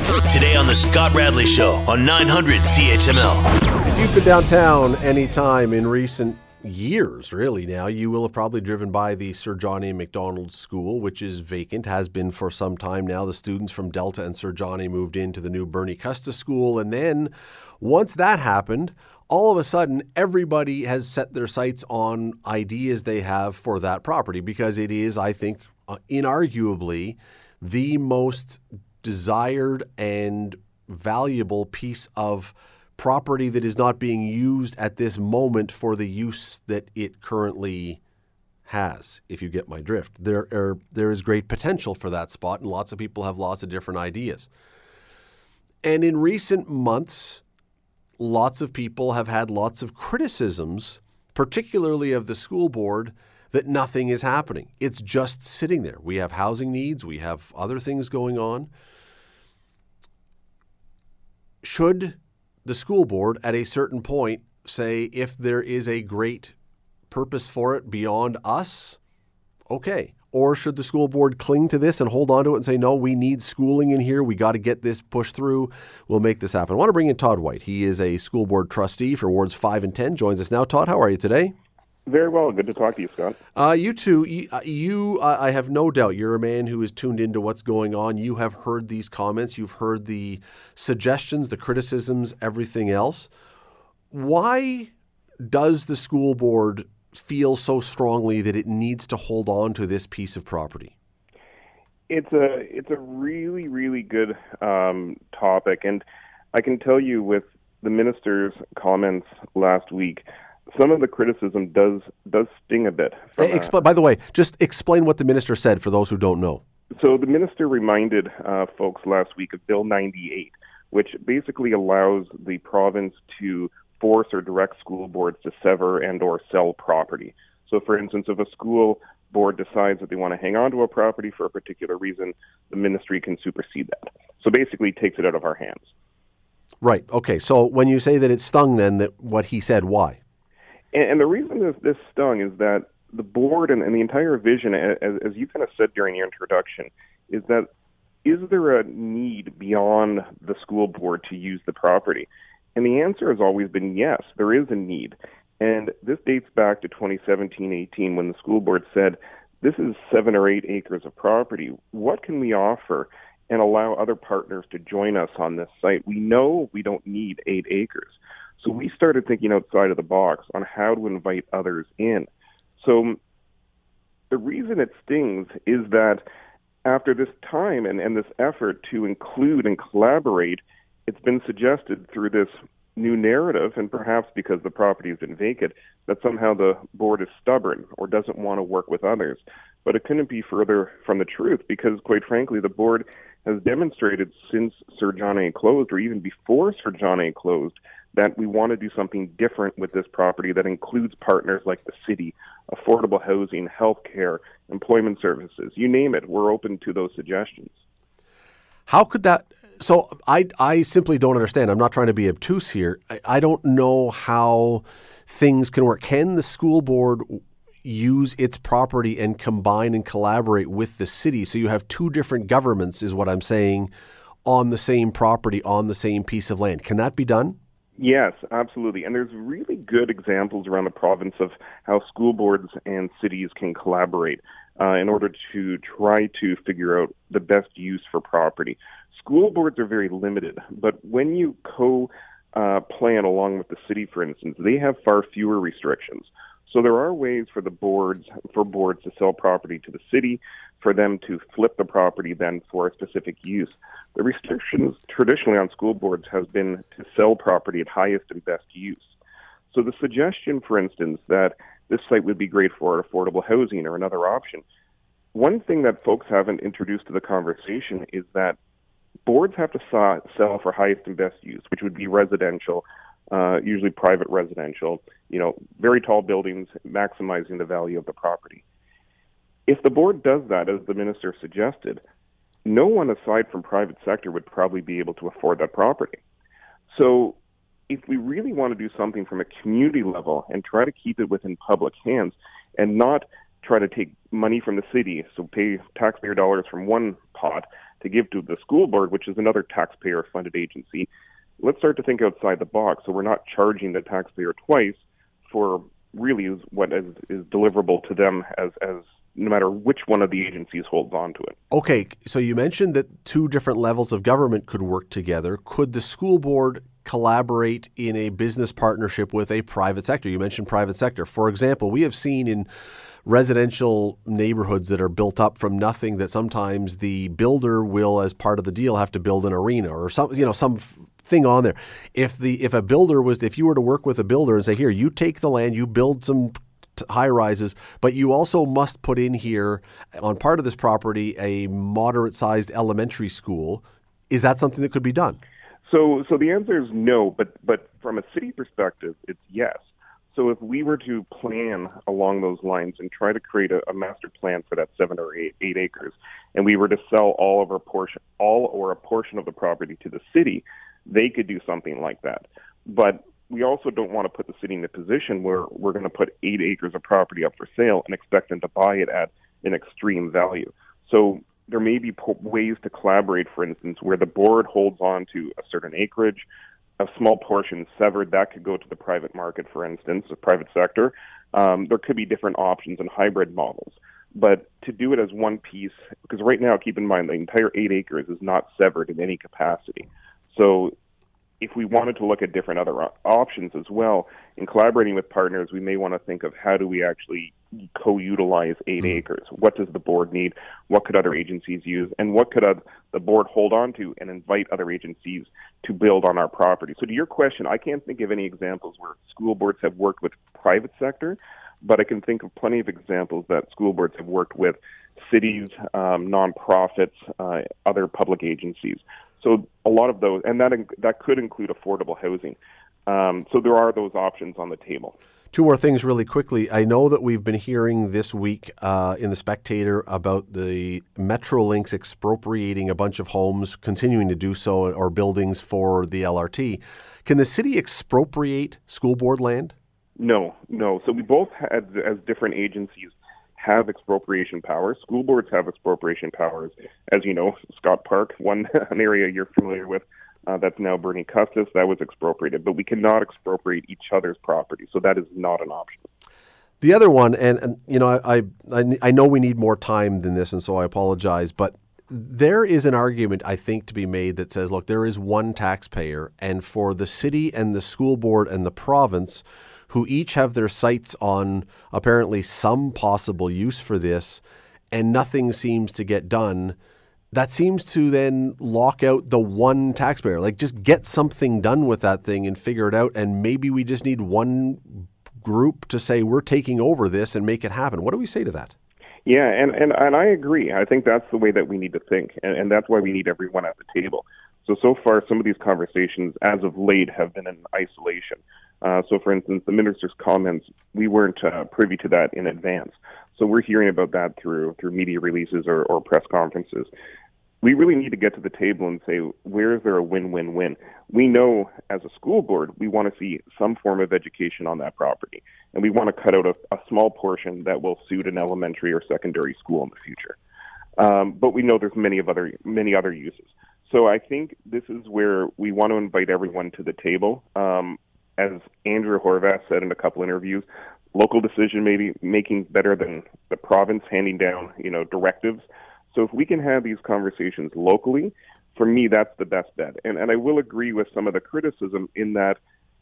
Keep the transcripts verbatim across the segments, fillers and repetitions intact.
Today on the Scott Radley Show on nine hundred C H M L. If you've been downtown any time in recent years, really now, you will have probably driven by the Sir John A. Macdonald School, which is vacant, has been for some time now. The students from Delta and Sir John A. moved into the new Bernie Custis School. And then once that happened, all of a sudden, everybody has set their sights on ideas they have for that property because it is, I think, uh, inarguably the most desired and valuable piece of property that is not being used at this moment for the use that it currently has, if you get my drift. There are, there is great potential for that spot, and lots of people have lots of different ideas. And in recent months, lots of people have had lots of criticisms, particularly of the school board, that nothing is happening. It's just sitting there. We have housing needs. We have other things going on. Should the school board at a certain point say, if there is a great purpose for it beyond us, okay. Or should the school board cling to this and hold on to it and say, no, we need schooling in here. We got to get this pushed through. We'll make this happen. I want to bring in Todd White. He is a school board trustee for wards five and ten. Joins us now. Todd, how are you today? Very well. Good to talk to you, Scott. Uh, you too. You, you uh, I have no doubt, you're a man who is tuned into what's going on. You have heard these comments. You've heard the suggestions, the criticisms, everything else. Why does the school board feel so strongly that it needs to hold on to this piece of property? It's a it's a really, really good um, topic. And I can tell you with the minister's comments last week, some of the criticism does does sting a bit. Hey, expl- by the way, just explain what the minister said for those who don't know. So the minister reminded uh, folks last week of Bill ninety-eight, which basically allows the province to force or direct school boards to sever and or sell property. So for instance, if a school board decides that they want to hang on to a property for a particular reason, the ministry can supersede that. So basically takes it out of our hands. Right. Okay. So when you say that it stung then, that what he said, why? And the reason this, this stung is that the board and, and the entire vision, as, as you kind of said during your introduction, is that is there a need beyond the school board to use the property? And the answer has always been yes, there is a need. And this dates back to twenty seventeen eighteen when the school board said, this is seven or eight acres of property. What can we offer and allow other partners to join us on this site? We know we don't need eight acres. So we started thinking outside of the box on how to invite others in. So the reason it stings is that after this time and, and this effort to include and collaborate, it's been suggested through this new narrative, and perhaps because the property has been vacant, that somehow the board is stubborn or doesn't want to work with others. But it couldn't be further from the truth because, quite frankly, the board has demonstrated since Sir John A. closed, or even before Sir John A. closed, that we want to do something different with this property that includes partners like the city, affordable housing, healthcare, employment services, you name it. We're open to those suggestions. How could that... So I, I simply don't understand. I'm not trying to be obtuse here. I, I don't know how things can work. Can the school board use its property and combine and collaborate with the city? So you have two different governments, is what I'm saying, on the same property, on the same piece of land. Can that be done? Yes, absolutely. And there's really good examples around the province of how school boards and cities can collaborate uh, in order to try to figure out the best use for property. School boards are very limited, but when you co-plan uh, along with the city, for instance, they have far fewer restrictions. So there are ways for the boards, for boards to sell property to the city, for them to flip the property then for a specific use. The restrictions traditionally on school boards has been to sell property at highest and best use. So the suggestion, for instance, that this site would be great for affordable housing or another option, one thing that folks haven't introduced to the conversation is that boards have to sell for highest and best use, which would be residential, uh, usually private residential, you know, very tall buildings, maximizing the value of the property. If the board does that, as the minister suggested, no one aside from private sector would probably be able to afford that property. So if we really want to do something from a community level and try to keep it within public hands and not try to take money from the city, so pay taxpayer dollars from one pot to give to the school board, which is another taxpayer-funded agency. Let's start to think outside the box, so we're not charging the taxpayer twice for really is what is, is deliverable to them as as no matter which one of the agencies holds on to it. Okay, so you mentioned that two different levels of government could work together. Could the school board collaborate in a business partnership with a private sector? You mentioned private sector. For example, we have seen in residential neighborhoods that are built up from nothing that sometimes the builder will, as part of the deal, have to build an arena or some, you know, some thing on there. If the if a builder was, if you were to work with a builder and say, here, you take the land, you build some high rises, but you also must put in here on part of this property a moderate sized elementary school. Is that something that could be done? So, so the answer is no, but but from a city perspective, it's yes. So if we were to plan along those lines and try to create a, a master plan for that seven or eight, eight acres, and we were to sell all of our portion, all or a portion of the property to the city, they could do something like that. But we also don't want to put the city in a position where we're going to put eight acres of property up for sale and expect them to buy it at an extreme value. So there may be po- ways to collaborate, for instance, where the board holds on to a certain acreage, a small portion severed, that could go to the private market, for instance, the private sector. Um, there could be different options and hybrid models. But to do it as one piece, because right now, keep in mind, the entire eight acres is not severed in any capacity. So if we wanted to look at different other options as well, in collaborating with partners, we may want to think of how do we actually co-utilize eight mm-hmm. acres? What does the board need? What could other agencies use? And what could uh, the board hold on to and invite other agencies to build on our property? So to your question, I can't think of any examples where school boards have worked with private sector, but I can think of plenty of examples that school boards have worked with cities, um, nonprofits, uh, other public agencies. So a lot of those, and that that could include affordable housing. Um, so there are those options on the table. Two more things really quickly. I know that we've been hearing this week uh, in The Spectator about the Metrolinx expropriating a bunch of homes, continuing to do so, or buildings for the L R T. Can the city expropriate school board land? No, no. So we both had, as different agencies, have expropriation powers. School boards have expropriation powers. As you know, Scott Park, one an area you're familiar with, uh, that's now Bernie Custis, that was expropriated. But we cannot expropriate each other's property, so that is not an option. The other one, and, and you know, I, I I know we need more time than this, and so I apologize, but there is an argument, I think, to be made that says, look, there is one taxpayer, and for the city and the school board and the province, who each have their sights on apparently some possible use for this, and nothing seems to get done, that seems to then lock out the one taxpayer. Like, just get something done with that thing and figure it out, and maybe we just need one group to say, we're taking over this and make it happen. What do we say to that? Yeah, and, and, and I agree. I think that's the way that we need to think, and, and that's why we need everyone at the table. So, so far, some of these conversations, as of late, have been in isolation. Uh, so, for instance, the minister's comments, we weren't uh, privy to that in advance. So we're hearing about that through through media releases or, or press conferences. We really need to get to the table and say, where is there a win-win-win? We know, as a school board, we want to see some form of education on that property, and we want to cut out a, a small portion that will suit an elementary or secondary school in the future. Um, but we know there's many of other many other uses. So I think this is where we want to invite everyone to the table. Um, as Andrea Horvath said in a couple interviews, local decision maybe making better than the province handing down, you know, directives. So if we can have these conversations locally, for me, that's the best bet. And and I will agree with some of the criticism in that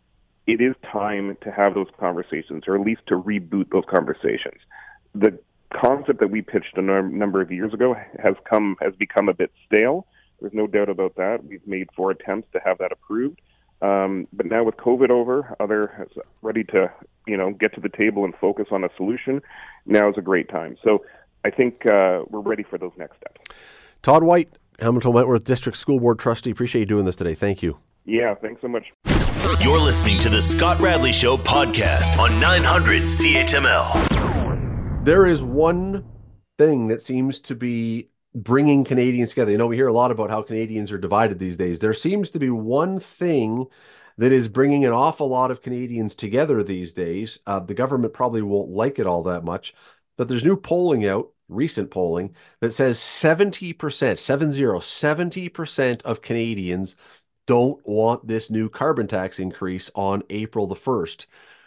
it is time to have those conversations, or at least to reboot those conversations. The concept that we pitched a num- number of years ago has come has become a bit stale. There's no doubt about that. We've made four attempts to have that approved. Um, but now with COVID over, other ready to, you know, get to the table and focus on a solution, now is a great time. So I think uh, we're ready for those next steps. Todd White, Hamilton Wentworth District School Board Trustee. Appreciate you doing this today. Thank you. Yeah, thanks so much. You're listening to the Scott Radley Show podcast on nine hundred C H M L. There is one thing that seems to be bringing Canadians together. You know, we hear a lot about how Canadians are divided these days. There seems to be one thing that is bringing an awful lot of Canadians together these days. Uh, the government probably won't like it all that much, but there's new polling out recent polling that says seventy percent, seven zero, seventy percent of Canadians don't want this new carbon tax increase on April the first.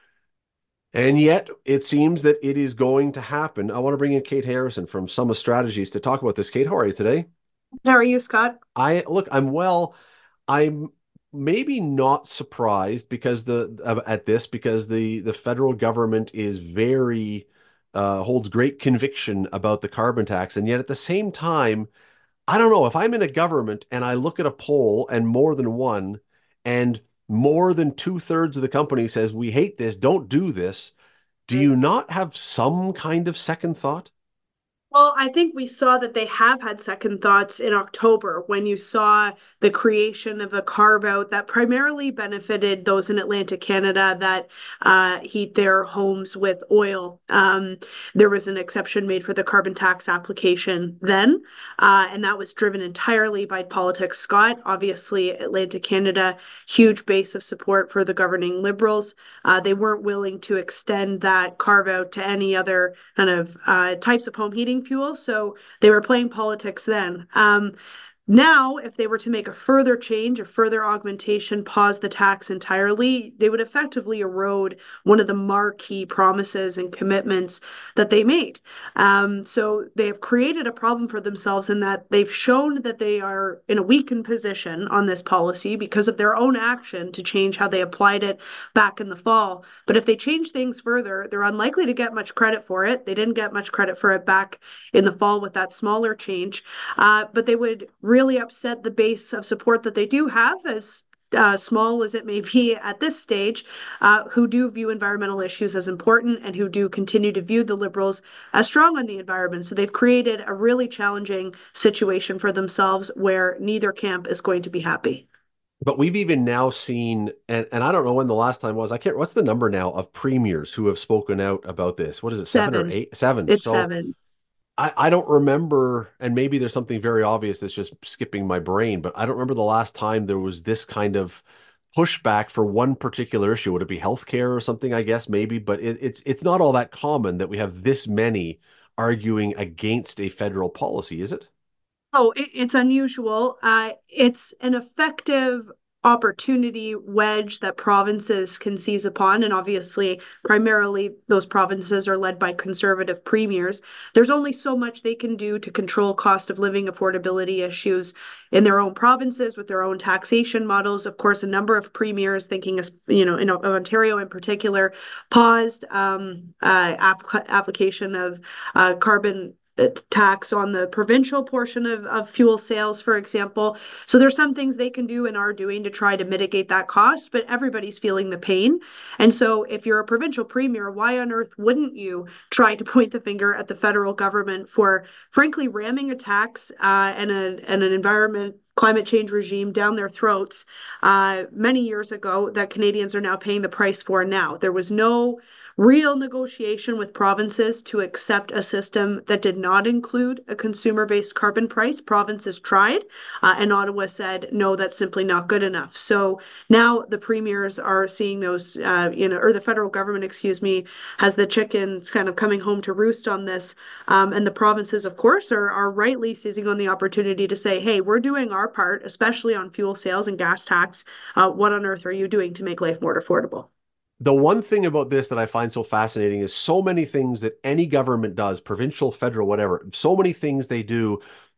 And yet it seems that it is going to happen. I want to bring in Kate Harrison from Summa Strategies to talk about this. Kate, how are you today? How are you, Scott? I look, I'm well. I'm maybe not surprised because the at this because the the federal government is very uh, holds great conviction about the carbon tax, and yet at the same time, I don't know if I'm in a government and I look at a poll and more than one, and more than two thirds of the company says we hate this, don't do this. Do you not have some kind of second thought? Well, I think we saw that they have had second thoughts in October when you saw the creation of a carve out that primarily benefited those in Atlantic Canada that uh, heat their homes with oil. Um, there was an exception made for the carbon tax application then, uh, and that was driven entirely by politics. Scott, obviously, Atlantic Canada, huge base of support for the governing Liberals. Uh, they weren't willing to extend that carve out to any other kind of uh, types of home heating fuel. So they were playing politics then. Um, now, if they were to make a further change, a further augmentation, pause the tax entirely, they would effectively erode one of the marquee promises and commitments that they made. Um, so they have created a problem for themselves in that they've shown that they are in a weakened position on this policy because of their own action to change how they applied it back in the fall. But if they change things further, they're unlikely to get much credit for it. They didn't get much credit for it back in the fall with that smaller change, uh, but they would really upset the base of support that they do have, as uh, small as it may be at this stage, uh, who do view environmental issues as important and who do continue to view the Liberals as strong on the environment. So they've created a really challenging situation for themselves where neither camp is going to be happy. But we've even now seen, and, and I don't know when the last time was, I can't, what's the number now of premiers who have spoken out about this? What is it, seven, seven. or eight? Seven. It's so seven. I, I don't remember, and maybe there's something very obvious that's just skipping my brain, but I don't remember the last time there was this kind of pushback for one particular issue. Would it be healthcare or something, I guess, maybe, but it, it's it's not all that common that we have this many arguing against a federal policy, is it? Oh, it, it's unusual. Uh, it's an effective opportunity wedge that provinces can seize upon. And obviously, primarily, those provinces are led by conservative premiers. There's only so much they can do to control cost of living affordability issues in their own provinces with their own taxation models. Of course, a number of premiers, thinking, you know, in Ontario in particular, paused um, uh, app- application of uh, carbon tax on the provincial portion of, of fuel sales, for example. So there's some things they can do and are doing to try to mitigate that cost, but everybody's feeling the pain. And so if you're a provincial premier, why on earth wouldn't you try to point the finger at the federal government for, frankly, ramming a tax uh, and, a, and an environment climate change regime down their throats uh, many years ago that Canadians are now paying the price for now? There was no real negotiation with provinces to accept a system that did not include a consumer-based carbon price. Provinces tried, uh, and Ottawa said, no, that's simply not good enough. So now the premiers are seeing those, uh, you know, or the federal government, excuse me, has the chickens kind of coming home to roost on this. Um, and the provinces, of course, are, are rightly seizing on the opportunity to say, hey, we're doing our part, especially on fuel sales and gas tax. Uh, what on earth are you doing to make life more affordable? The one thing about this that I find so fascinating is so many things that any government does, provincial, federal, whatever, so many things they do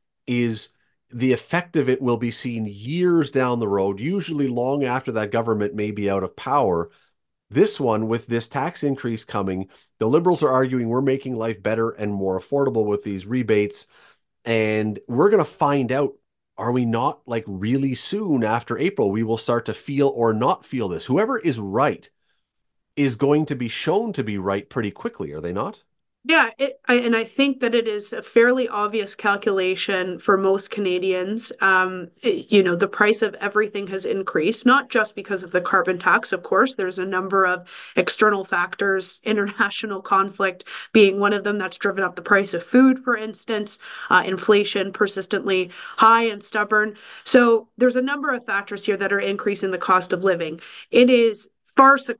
is the effect of it will be seen years down the road, usually long after that government may be out of power. This one, with this tax increase coming, the Liberals are arguing we're making life better and more affordable with these rebates. And we're going to find out, are we not, like really soon after April, we will start to feel or not feel this. Whoever is right is going to be shown to be right pretty quickly, are they not? Yeah, it, I, and I think that it is a fairly obvious calculation for most Canadians. Um, it, you know, the price of everything has increased, not just because of the carbon tax, of course. There's a number of external factors, international conflict being one of them that's driven up the price of food, for instance, uh, inflation persistently high and stubborn. So there's a number of factors here that are increasing the cost of living. It is farcical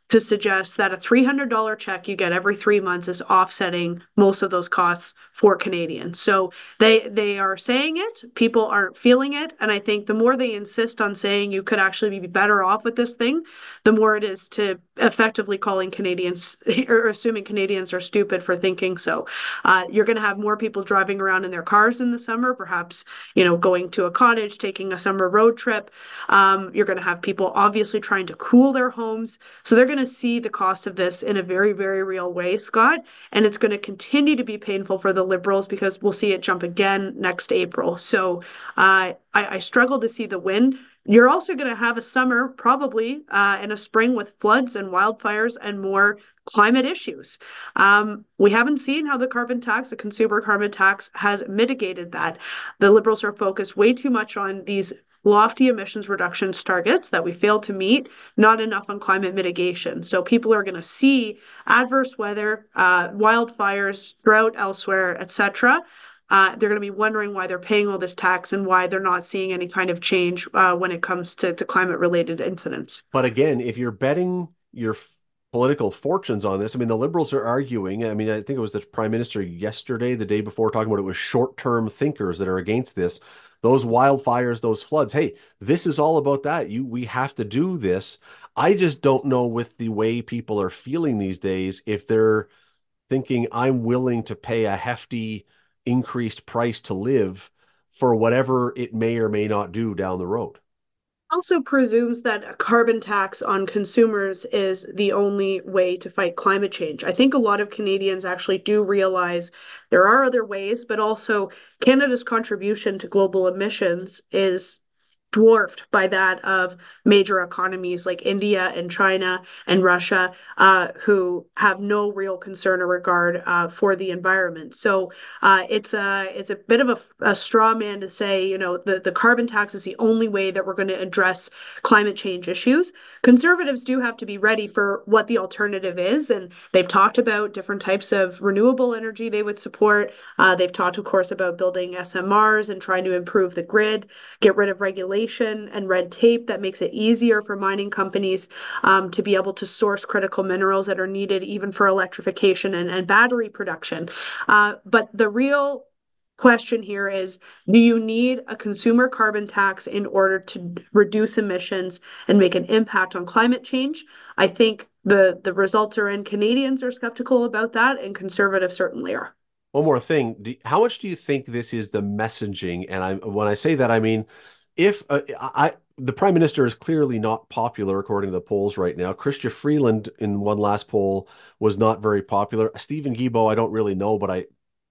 to suggest that a three hundred dollars check you get every three months is offsetting most of those costs for Canadians. So they they are saying it, people aren't feeling it, and I think the more they insist on saying you could actually be better off with this thing, the more it is to effectively calling Canadians or assuming Canadians are stupid for thinking so. Uh, you're going to have more people driving around in their cars in the summer, perhaps, you know, going to a cottage, taking a summer road trip. Um, you're going to have people obviously trying to cool their homes. So they're going to see the cost of this in a very, very real way, Scott. And it's going to continue to be painful for the Liberals because we'll see it jump again next April. So uh, I, I struggle to see the win. You're also going to have a summer, probably, uh, and a spring with floods and wildfires and more climate issues. Um, we haven't seen how the carbon tax, the consumer carbon tax, has mitigated that. The Liberals are focused way too much on these lofty emissions reductions targets that we failed to meet, not enough on climate mitigation. So people are going to see adverse weather, uh, wildfires, drought elsewhere, et cetera. Uh, they're going to be wondering why they're paying all this tax and why they're not seeing any kind of change uh, when it comes to, to climate-related incidents. But again, if you're betting your political fortunes on this, I mean, the Liberals are arguing, I mean, I think it was the Prime Minister yesterday, the day before, talking about it was short-term thinkers that are against this. Those wildfires, those floods, hey, this is all about that. You, we have to do this. I just don't know with the way people are feeling these days, if they're thinking I'm willing to pay a hefty increased price to live for whatever it may or may not do down the road. Also presumes that a carbon tax on consumers is the only way to fight climate change. I think a lot of Canadians actually do realize there are other ways, but also Canada's contribution to global emissions is dwarfed by that of major economies like India and China and Russia, uh, who have no real concern or regard uh, for the environment. So uh, it's a it's a bit of a, a straw man to say, you know, the, the carbon tax is the only way that we're going to address climate change issues. Conservatives do have to be ready for what the alternative is, and they've talked about different types of renewable energy they would support. Uh, they've talked, of course, about building S M Rs and trying to improve the grid, get rid of regulation and red tape that makes it easier for mining companies um, to be able to source critical minerals that are needed even for electrification and, and battery production. Uh, but the real question here is, do you need a consumer carbon tax in order to reduce emissions and make an impact on climate change? I think the, the results are in. Canadians are skeptical about that, and Conservatives certainly are. One more thing. How much do you think this is the messaging? And I, when I say that, I mean, If uh, I, the Prime Minister is clearly not popular according to the polls right now. Chrystia Freeland in one last poll was not very popular. Stephen Guilbeault, I don't really know, but I,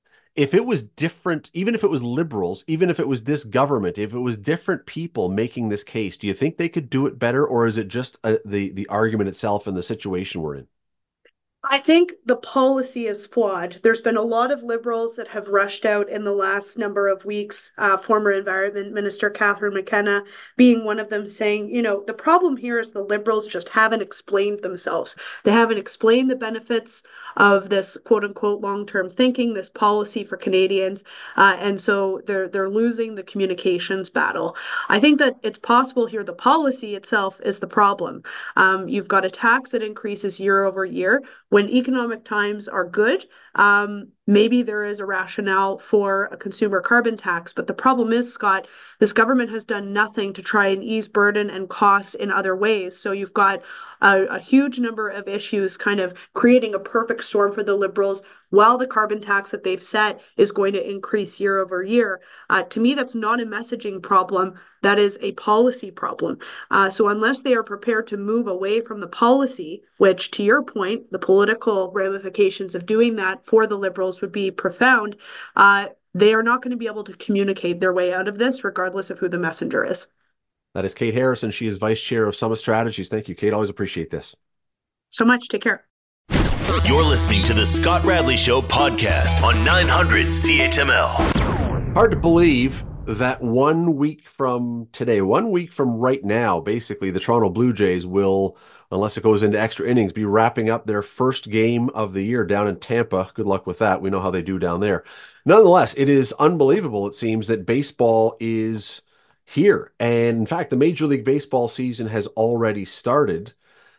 if it was different, even if it was Liberals, even if it was this government, if it was different people making this case, do you think they could do it better, or is it just uh, the the argument itself and the situation we're in? I think the policy is flawed. There's been a lot of Liberals that have rushed out in the last number of weeks, uh, former Environment Minister Catherine McKenna being one of them, saying, you know, the problem here is the Liberals just haven't explained themselves. They haven't explained the benefits of this quote unquote long-term thinking, this policy for Canadians. Uh, and so they're, they're losing the communications battle. I think that it's possible here the policy itself is the problem. Um, you've got a tax that increases year over year. When economic times are good, um, maybe there is a rationale for a consumer carbon tax. But the problem is, Scott, this government has done nothing to try and ease burden and costs in other ways. So you've got a, a huge number of issues kind of creating a perfect storm for the Liberals, while the carbon tax that they've set is going to increase year over year. Uh, to me, that's not a messaging problem. That is a policy problem. Uh, so unless they are prepared to move away from the policy, which, to your point, the political ramifications of doing that for the Liberals would be profound, uh, they are not going to be able to communicate their way out of this, regardless of who the messenger is. That is Kate Harrison. She is Vice Chair of Summit Strategies. Thank you, Kate. Always appreciate this. So much. Take care. You're listening to the Scott Radley Show podcast on nine hundred C H M L. Hard to believe that one week from today, one week from right now, basically, the Toronto Blue Jays will, unless it goes into extra innings, be wrapping up their first game of the year down in Tampa. Good luck with that. We know how they do down there. Nonetheless, it is unbelievable, it seems, that baseball is here. And in fact, the Major League Baseball season has already started.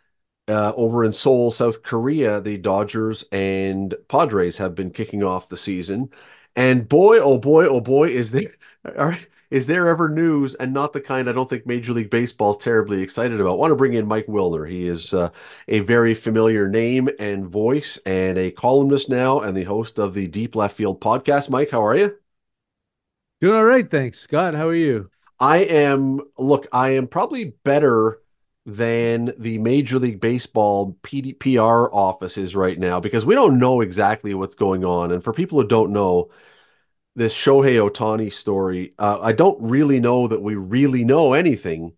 uh, over in Seoul, South Korea, the Dodgers and Padres have been kicking off the season. And boy, oh boy, oh boy, is there are, is there ever news, and not the kind I don't think Major League Baseball is terribly excited about. I want to bring in Mike Wilner. He is uh, a very familiar name and voice, and a columnist now, and the host of the Deep Left Field podcast. Mike, how are you? Doing all right, thanks. Scott, how are you? I am, look, I am probably better than the Major League Baseball P D, P R office is right now because we don't know exactly what's going on. And for people who don't know this Shohei Ohtani story, uh, I don't really know that we really know anything.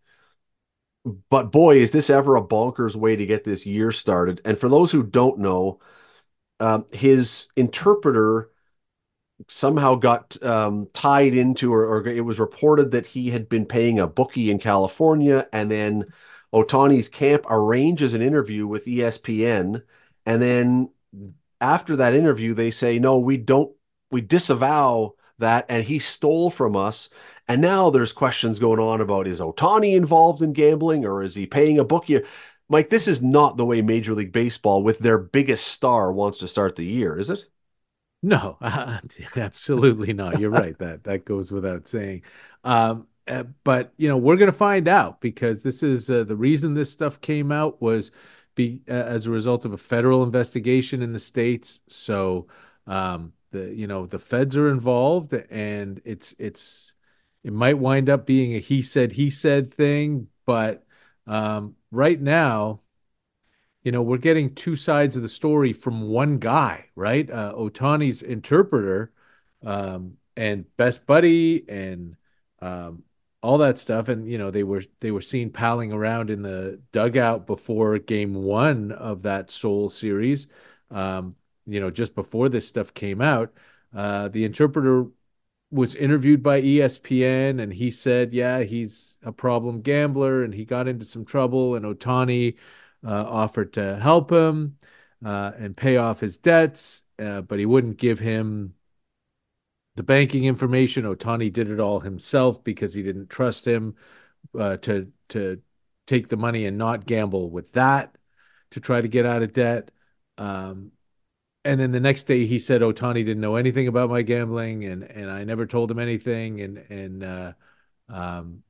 But boy, is this ever a bonkers way to get this year started. And for those who don't know, um, his interpreter somehow got um, tied into, or, or it was reported that he had been paying a bookie in California, and then Ohtani's camp arranges an interview with E S P N, and then after that interview, they say, no, we don't, we disavow that, and he stole from us. And now there's questions going on about, is Ohtani involved in gambling, or is he paying a bookie? Mike, this is not the way Major League Baseball, with their biggest star, wants to start the year, is it? No, uh, absolutely not. You're right. That that goes without saying. Um, uh, but you know, we're going to find out because this is uh, the reason this stuff came out was be uh, as a result of a federal investigation in the States. So um, the you know the feds are involved, and it's it's it might wind up being a he said he said thing. But um, right now, you know, we're getting two sides of the story from one guy, right? Uh, Ohtani's interpreter um, and best buddy and um, all that stuff. And, you know, they were they were seen palling around in the dugout before game one of that Seoul series, um, you know, just before this stuff came out. Uh, the interpreter was interviewed by E S P N, and he said, yeah, he's a problem gambler and he got into some trouble, and Ohtani uh, offered to help him uh, and pay off his debts, uh, but he wouldn't give him the banking information. Ohtani did it all himself because he didn't trust him uh, to to take the money and not gamble with that to try to get out of debt. Um, and then the next day he said Ohtani didn't know anything about my gambling, and and I never told him anything, and and uh, um,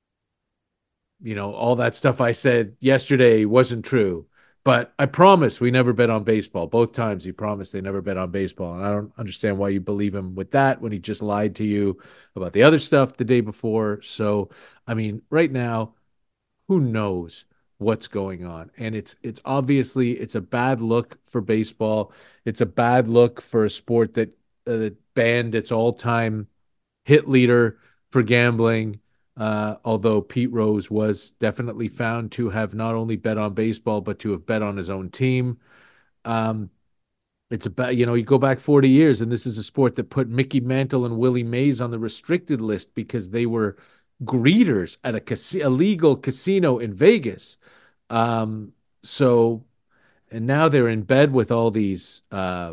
you know, all that stuff I said yesterday wasn't true. But I promise we never bet on baseball. Both times he promised they never bet on baseball. And I don't understand why you believe him with that when he just lied to you about the other stuff the day before. So, I mean, right now, who knows what's going on? And it's it's obviously it's a bad look for baseball. It's a bad look for a sport that uh, that banned its all-time hit leader for gambling. Uh, although Pete Rose was definitely found to have not only bet on baseball, but to have bet on his own team. Um, it's about, you know, you go back forty years, and this is a sport that put Mickey Mantle and Willie Mays on the restricted list because they were greeters at a, cas- a legal casino in Vegas. Um, so, and now they're in bed with all these uh,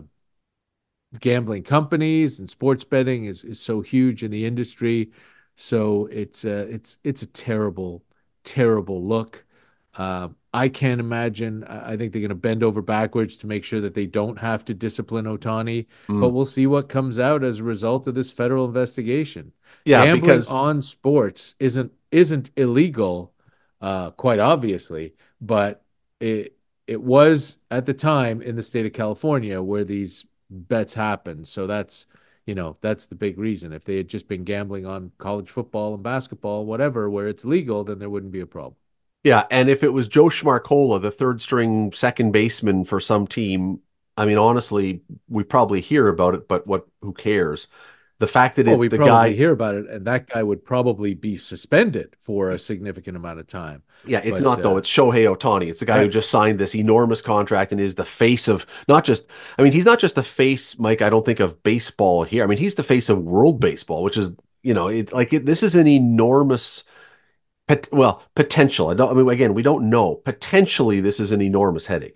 gambling companies, and sports betting is, is so huge in the industry. So it's uh, it's it's a terrible, terrible look. Uh, I can't imagine. I think they're going to bend over backwards to make sure that they don't have to discipline Ohtani. But Mm. we'll see what comes out as a result of this federal investigation. Yeah, Gambling because on sports isn't isn't illegal, uh, quite obviously, but it it was at the time in the state of California where these bets happened. So that's you know, that's the big reason. If they had just been gambling on college football and basketball, whatever, where it's legal, then there wouldn't be a problem. yeah, and if it was Joe Schmarkola, the third string second baseman for some team, I mean, honestly, we probably hear about it, but what? Who cares? The fact that Well, it's we the probably guy, hear about it, and that guy would probably be suspended for a significant amount of time. yeah, it's But not though. uh, It's Shohei Ohtani. It's the guy who right. just signed this enormous contract and is the face of not just. I mean, he's not just the face, Mike. I don't think of baseball here. I mean, he's the face of world baseball, which is you know, it, like it, this is an enormous. Pot, well, potential. I don't. I mean, again, we don't know. Potentially, this is an enormous headache.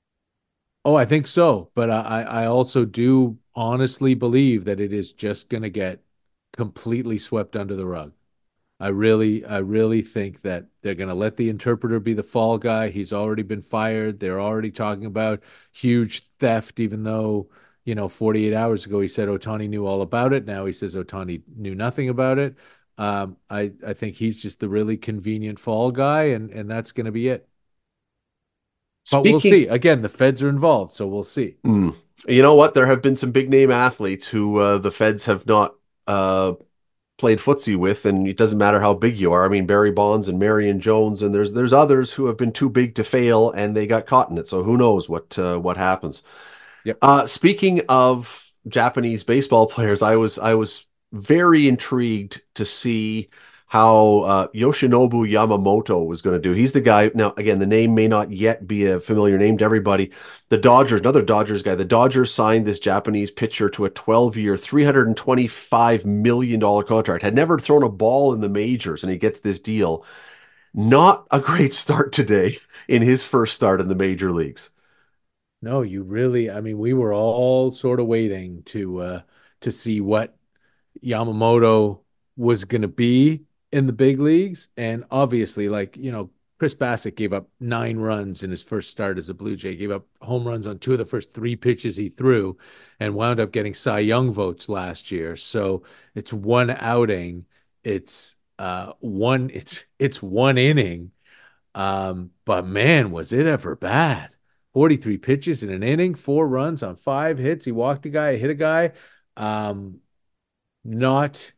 Oh, I think so. But I, I also do honestly believe that it is just going to get completely swept under the rug. I really, I really think that they're going to let the interpreter be the fall guy. He's already been fired. They're already talking about huge theft, even though, you know, forty-eight hours ago he said Ohtani knew all about it. Now he says Ohtani knew nothing about it. Um, I, I think he's just the really convenient fall guy, and and that's going to be it. But we'll Speaking, see. Again, the feds are involved, so we'll see. mm, you know what? There have been some big name athletes who uh, the feds have not uh, played footsie with, and it doesn't matter how big you are. I mean, Barry Bonds and Marion Jones, and there's there's others who have been too big to fail, and they got caught in it. So who knows what uh, what happens? Yep. Uh, speaking of Japanese baseball players, I was I was very intrigued to see how uh, Yoshinobu Yamamoto was going to do. He's the guy. Now, again, the name may not yet be a familiar name to everybody. The Dodgers, another Dodgers guy, the Dodgers signed this Japanese pitcher to a twelve-year, three hundred twenty-five million dollars contract. Had never thrown a ball in the majors, and he gets this deal. Not a great start today in his first start in the major leagues. No, you really, I mean, we were all sort of waiting to uh to see what Yamamoto was going to be in the big leagues. And obviously, like, you know, Chris Bassett gave up nine runs in his first start as a Blue Jay, gave up home runs on two of the first three pitches he threw, and wound up getting Cy Young votes last year. So it's one outing. It's uh one, it's it's one inning. Um, but man, was it ever bad. forty-three pitches in an inning, four runs on five hits. He walked a guy, hit a guy. Um, not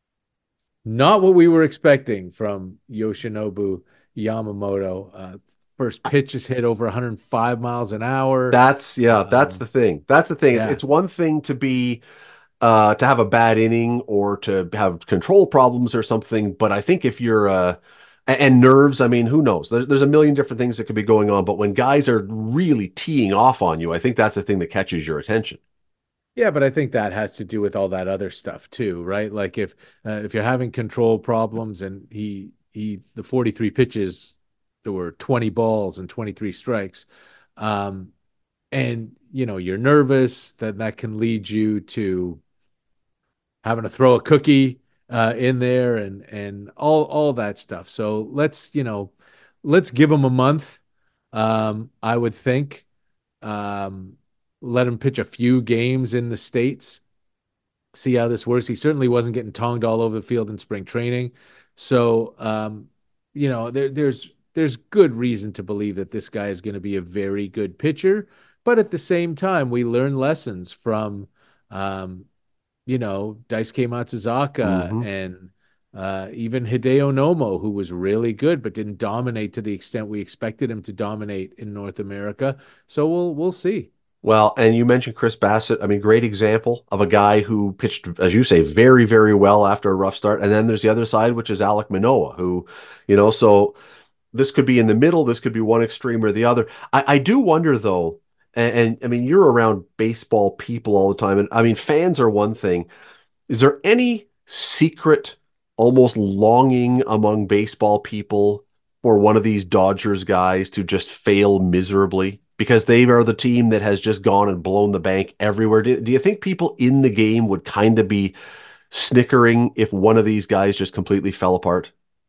not what we were expecting from Yoshinobu Yamamoto. Uh, first pitch is hit over one hundred five miles an hour. That's yeah, that's Um, the thing. That's the thing. It's, yeah. it's one thing to be uh to have a bad inning or to have control problems or something, but I think if you're uh a- and nerves, I mean, who knows? There's there's a million different things that could be going on, but when guys are really teeing off on you, I think that's the thing that catches your attention. Yeah, but I think that has to do with all that other stuff too, right? Like if uh, if you're having control problems and he he the forty-three pitches, there were twenty balls and twenty-three strikes. Um, and you know, you're nervous, then that can lead you to having to throw a cookie uh, in there and and all all that stuff. So let's, you know, let's give him a month. Um, I would think. Um, let him pitch a few games in the States, see how this works. He certainly wasn't getting tongued all over the field in spring training. So, um, you know, there, there's there's good reason to believe that this guy is going to be a very good pitcher. But at the same time, we learn lessons from, um, you know, Daisuke Matsuzaka Mhm. and uh, even Hideo Nomo, who was really good but didn't dominate to the extent we expected him to dominate in North America. So we'll we'll see. Well, and you mentioned Chris Bassett. I mean, great example of a guy who pitched, as you say, very, very well after a rough start. And then there's the other side, which is Alek Manoah, who, you know, so this could be in the middle, this could be one extreme or the other. I, I do wonder though, and, and I mean, you're around baseball people all the time, and I mean, fans are one thing. Is there any secret, almost longing among baseball people for one of these Dodgers guys to just fail miserably because they are the team that has just gone and blown the bank everywhere? Do, do you think people in the game would kind of be snickering if one of these guys just completely fell apart?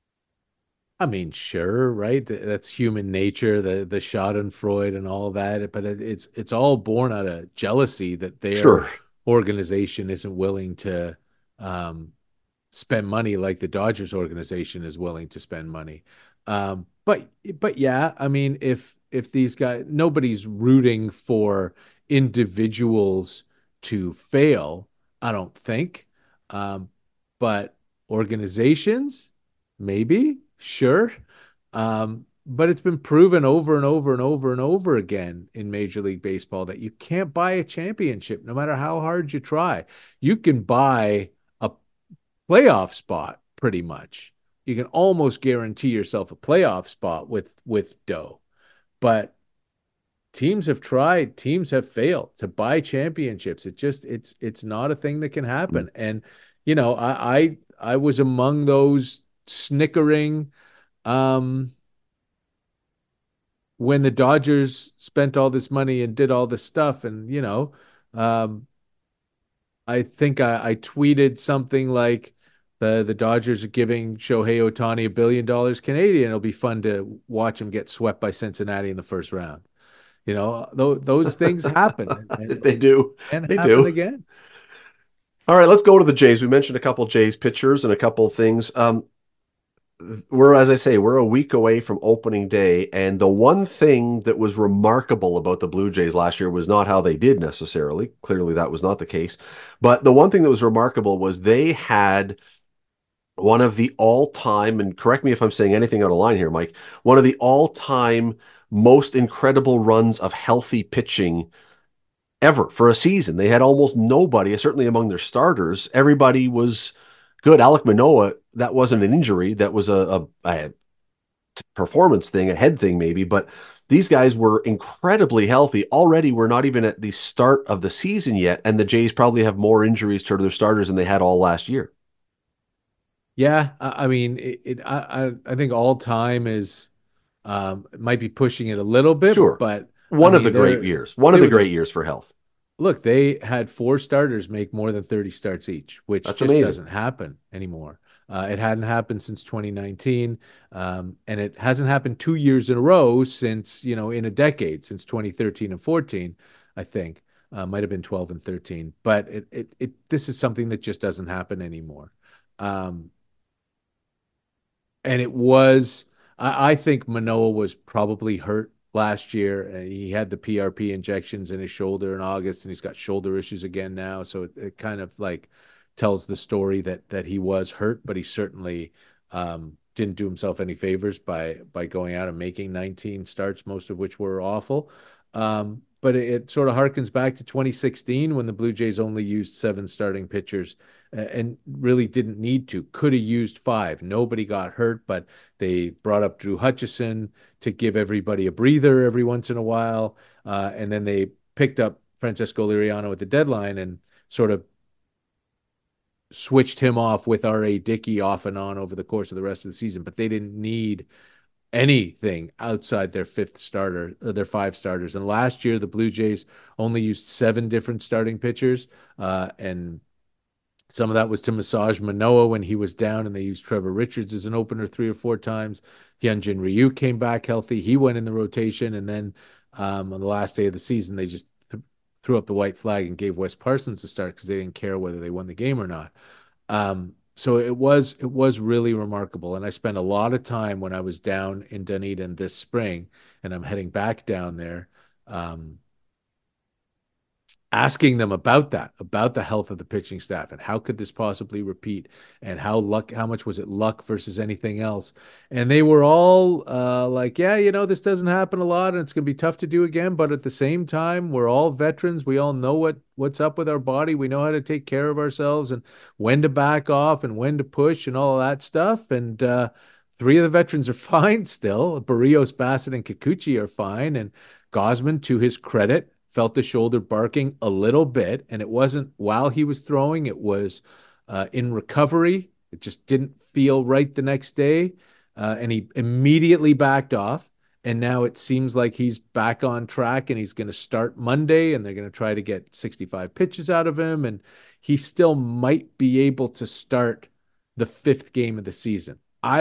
I mean, sure, right? That's human nature, the the Schadenfreude and all that, but it, it's it's all born out of jealousy that their Sure. organization isn't willing to um, spend money like the Dodgers organization is willing to spend money. Um, but but yeah, I mean, if if these guys, nobody's rooting for individuals to fail, I don't think. Um, but organizations, maybe, sure. Um, but it's been proven over and over and over and over again in Major League Baseball that you can't buy a championship no matter how hard you try. You can buy a playoff spot pretty much. You can almost guarantee yourself a playoff spot with with dough. But teams have tried, teams have failed to buy championships. It just it's it's not a thing that can happen. And you know, I I, I was among those snickering um when the Dodgers spent all this money and did all this stuff. And you know, um I think I, I tweeted something like, the the Dodgers are giving Shohei Ohtani a billion dollars Canadian. It'll be fun to watch him get swept by Cincinnati in the first round. You know, th those things happen, and, They do. and They happen do. again. All right, let's go to the Jays. We mentioned a couple Jays pitchers and a couple of things. Um, we're, as I say, we're a week away from opening day, and the one thing that was remarkable about the Blue Jays last year was not how they did necessarily. Clearly, that was not the case. But the one thing that was remarkable was they had one of the all-time, and correct me if I'm saying anything out of line here, Mike, one of the all-time most incredible runs of healthy pitching ever for a season. They had almost nobody, certainly among their starters. Everybody was good. Alek Manoah, that wasn't an injury. That was a, a, a performance thing, a head thing maybe, but these guys were incredibly healthy. Already, we're not even at the start of the season yet, and the Jays probably have more injuries to their starters than they had all last year. Yeah, I I mean, it, it I I I think all time is um might be pushing it a little bit, Sure. but I One of the mean, great they're years. One of they the were great the years for health. look, they had four starters make more than thirty starts each, which That's just amazing. doesn't happen anymore. Uh, it hadn't happened since twenty nineteen, um, and it hasn't happened two years in a row since, you know, in a decade, since twenty thirteen and fourteen, I think. Uh, might have been twelve and thirteen, but it, it, it, this is something that just doesn't happen anymore. Um, and it was, I, I think Manoah was probably hurt last year. And he had the P R P injections in his shoulder in August, and he's got shoulder issues again now. So it, it kind of like tells the story that that he was hurt, but he certainly um, didn't do himself any favors by by going out and making nineteen starts, most of which were awful. Um, but it, it sort of harkens back to twenty sixteen when the Blue Jays only used seven starting pitchers and really didn't need to. Could have used five. Nobody got hurt, but they brought up Drew Hutchison to give everybody a breather every once in a while. Uh, and then they picked up Francisco Liriano at the deadline and sort of switched him off with R A. Dickey off and on over the course of the rest of the season. But they didn't need anything outside their fifth starter, uh, their five starters. And last year, the Blue Jays only used seven different starting pitchers. Uh, and some of that was to massage Manoah when he was down, and they used Trevor Richards as an opener three or four times. Hyunjin Ryu came back healthy. He went in the rotation, and then um, on the last day of the season, they just th threw up the white flag and gave Wes Parsons a start because they didn't care whether they won the game or not. Um, so it was it was really remarkable, and I spent a lot of time when I was down in Dunedin this spring, and I'm heading back down there. Um, asking them about that, about the health of the pitching staff and how could this possibly repeat and how luck, how much was it luck versus anything else? And they were all uh, like, yeah, you know, this doesn't happen a lot and it's going to be tough to do again. But at the same time, we're all veterans. We all know what, what's up with our body. We know how to take care of ourselves and when to back off and when to push and all of that stuff. And uh, three of the veterans are fine still. Barrios, Bassett, and Kikuchi are fine. And Gausman, to his credit, felt the shoulder barking a little bit, and it wasn't while he was throwing. It was uh, in recovery. It just didn't feel right the next day, uh, and he immediately backed off. And now it seems like he's back on track, and he's going to start Monday, and they're going to try to get sixty-five pitches out of him, and he still might be able to start the fifth game of the season. I,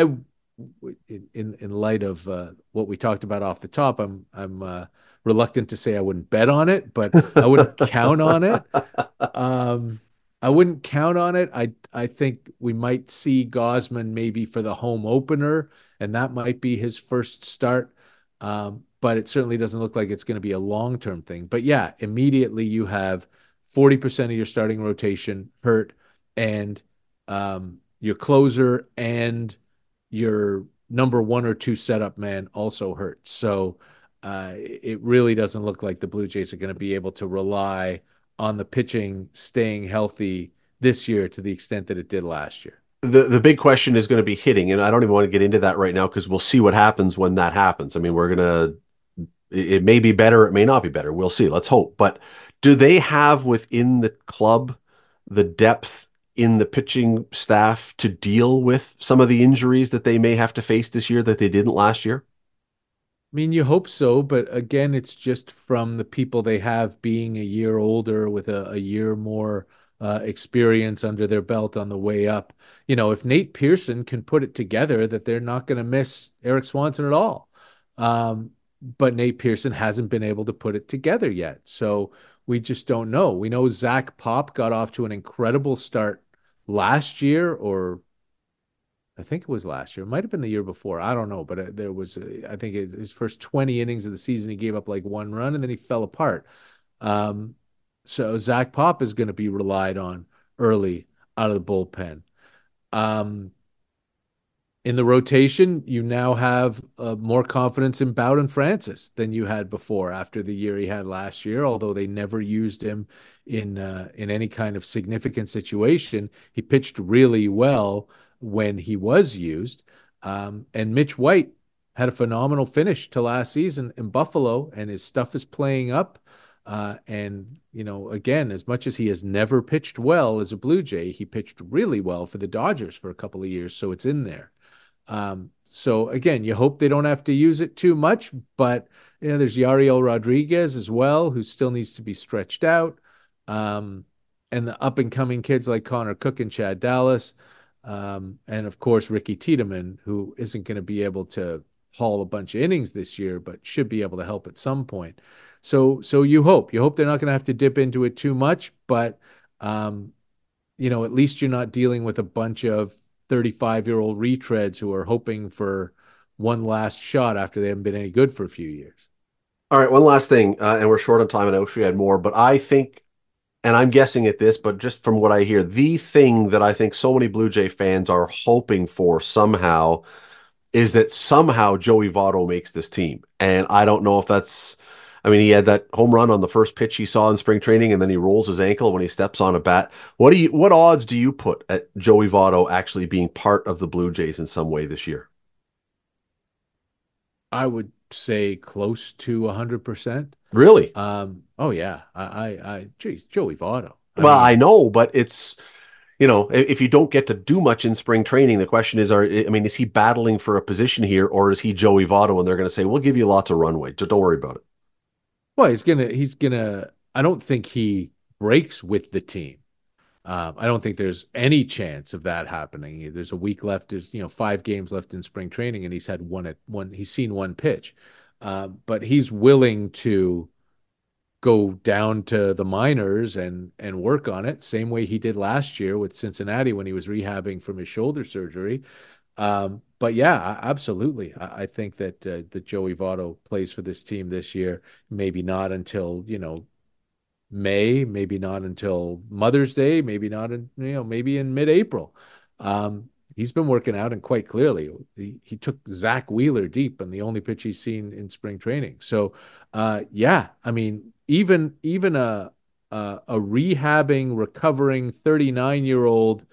in in light of uh, what we talked about off the top, I'm I'm. Uh, reluctant to say I wouldn't bet on it, but I wouldn't count on it. Um, I wouldn't count on it. I I think we might see Gausman maybe for the home opener, and that might be his first start. Um, but it certainly doesn't look like it's going to be a long-term thing. But yeah, immediately you have forty percent of your starting rotation hurt, and um, your closer and your number one or two setup man also hurt. So Uh, it really doesn't look like the Blue Jays are going to be able to rely on the pitching staying healthy this year to the extent that it did last year. The the big question is going to be hitting, and I don't even want to get into that right now because we'll see what happens when that happens. I mean, we're going to, it may be better, it may not be better. We'll see. Let's hope. But do they have within the club the depth in the pitching staff to deal with some of the injuries that they may have to face this year that they didn't last year? I mean, you hope so, but again, it's just from the people they have being a year older with a, a year more uh, experience under their belt on the way up. You know, if Nate Pearson can put it together, that they're not going to miss Eric Swanson at all. Um, but Nate Pearson hasn't been able to put it together yet. So we just don't know. We know Zach Pop got off to an incredible start last year, or I think it was last year. It might have been the year before. I don't know, but uh, there was, a, I think his first twenty innings of the season, he gave up like one run and then he fell apart. Um, so Zach Pop is going to be relied on early out of the bullpen. Um, in the rotation, you now have uh, more confidence in Bowden Francis than you had before after the year he had last year, although they never used him in uh, in any kind of significant situation. He pitched really well when he was used. Um, and Mitch White had a phenomenal finish to last season in Buffalo, and his stuff is playing up. Uh, and, you know, again, as much as he has never pitched well as a Blue Jay, he pitched really well for the Dodgers for a couple of years, so it's in there. Um, so again, you hope they don't have to use it too much, but you know, there's Yariel Rodriguez as well, who still needs to be stretched out. Um, and the up and coming kids like Connor Cook and Chad Dallas. Um, and of course, Ricky Tiedemann, who isn't going to be able to haul a bunch of innings this year, but should be able to help at some point. So, so you hope, you hope they're not going to have to dip into it too much, but, um, you know, at least you're not dealing with a bunch of thirty-five-year-old retreads who are hoping for one last shot after they haven't been any good for a few years. All right, one last thing, uh, and we're short on time, and I wish we had more, but I think, and I'm guessing at this, but just from what I hear, the thing that I think so many Blue Jay fans are hoping for somehow is that somehow Joey Votto makes this team. And I don't know if that's, I mean, he had that home run on the first pitch he saw in spring training, and then he rolls his ankle when he steps on a bat. What do you, what odds do you put at Joey Votto actually being part of the Blue Jays in some way this year? I would say close to one hundred percent. Really? Um, oh yeah. I, I, I geez, Joey Votto. I well, mean, I know, but it's, you know, if you don't get to do much in spring training, the question is, are, I mean, is he battling for a position here, or is he Joey Votto and they're going to say, we'll give you lots of runway. Just don't worry about it. Well, he's gonna, he's gonna. I don't think he breaks with the team. Um, I don't think there's any chance of that happening. There's a week left. There's you know five games left in spring training, and he's had one at one. He's seen one pitch, uh, but he's willing to go down to the minors and and work on it. Same way he did last year with Cincinnati when he was rehabbing from his shoulder surgery. Um, but yeah, absolutely. I, I think that uh, that Joey Votto plays for this team this year. Maybe not until you know May, maybe not until Mother's Day, maybe not in you know maybe in mid-April. Um, he's been working out, and quite clearly, he, he took Zach Wheeler deep on the only pitch he's seen in spring training. So, uh, yeah, I mean, even even a a, a rehabbing, recovering thirty-nine-year-old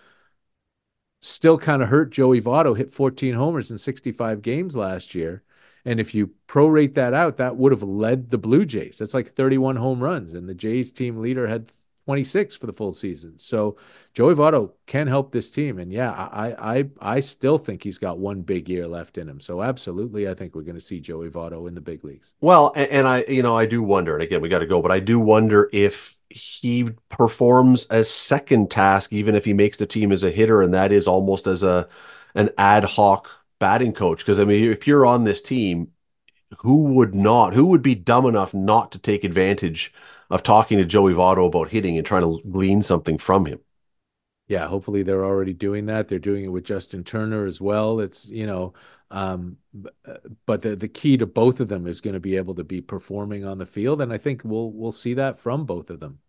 still kind of hurt. Joey Votto hit fourteen homers in sixty-five games last year. And if you prorate that out, that would have led the Blue Jays. That's like thirty-one home runs. And the Jays team leader had twenty-six for the full season. So Joey Votto can help this team. And yeah, I I I still think he's got one big year left in him. So absolutely, I think we're going to see Joey Votto in the big leagues. Well, and, and I, you know, I do wonder, and again, we got to go, but I do wonder if he performs as second task, even if he makes the team as a hitter, and that is almost as a an ad hoc batting coach. Because I mean, if you're on this team, who would not, who would be dumb enough not to take advantage of talking to Joey Votto about hitting and trying to glean something from him? Yeah, hopefully they're already doing that. They're doing it with Justin Turner as well. It's, you know, um, but the the key to both of them is going to be able to be performing on the field, and I think we'll we'll see that from both of them.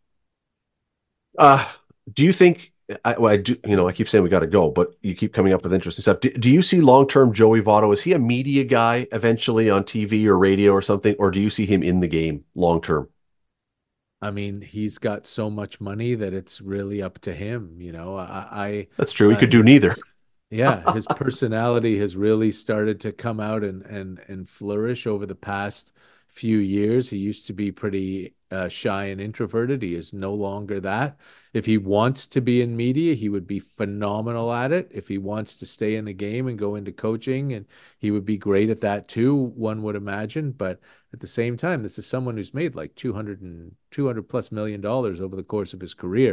Uh, do you think? I, well, I do. You know, I keep saying we got to go, but you keep coming up with interesting stuff. Do, do you see long term Joey Votto? Is he a media guy eventually on T V or radio or something, or do you see him in the game long term? I mean, he's got so much money that it's really up to him. You know, I, I that's true. He uh, could do neither. Yeah, his personality has really started to come out and and and flourish over the past few years. He used to be pretty uh, shy and introverted. He is no longer that. If he wants to be in media, he would be phenomenal at it. If he wants to stay in the game and go into coaching, and he would be great at that too, one would imagine. But at the same time, this is someone who's made like two hundred and two hundred plus million dollars over the course of his career.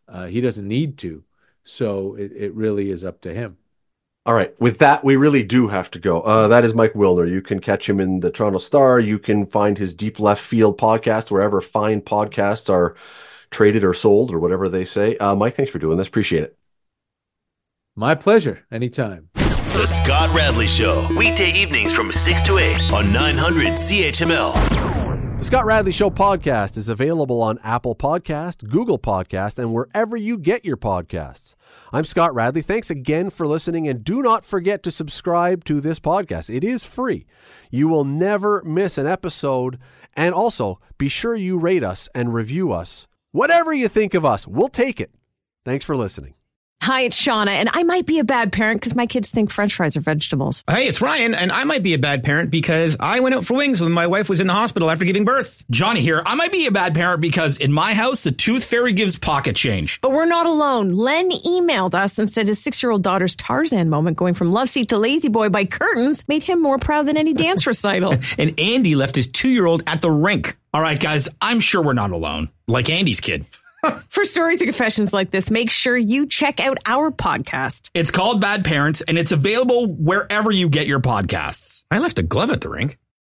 Uh, he doesn't need to. So it, it really is up to him. All right. With that, we really do have to go. Uh, that is Mike Wilner. You can catch him in the Toronto Star. You can find his Deep Left Field podcast wherever fine podcasts are traded or sold or whatever they say. Uh, Mike, thanks for doing this. Appreciate it. My pleasure. Anytime. The Scott Radley Show. Weekday evenings from six to eight on nine hundred C H M L. The Scott Radley Show podcast is available on Apple Podcast, Google Podcast, and wherever you get your podcasts. I'm Scott Radley. Thanks again for listening, and do not forget to subscribe to this podcast. It is free. You will never miss an episode, and also be sure you rate us and review us. Whatever you think of us, we'll take it. Thanks for listening. Hi, it's Shauna, and I might be a bad parent because my kids think French fries are vegetables. Hey, it's Ryan, and I might be a bad parent because I went out for wings when my wife was in the hospital after giving birth. Johnny here. I might be a bad parent because in my house, the tooth fairy gives pocket change. But we're not alone. Len emailed us and said his six-year-old daughter's Tarzan moment going from love seat to lazy boy by curtains made him more proud than any dance recital. And Andy left his two-year-old at the rink. All right, guys, I'm sure we're not alone. Like Andy's kid. For stories and confessions like this, make sure you check out our podcast. It's called Bad Parents, and it's available wherever you get your podcasts. I left a glove at the rink.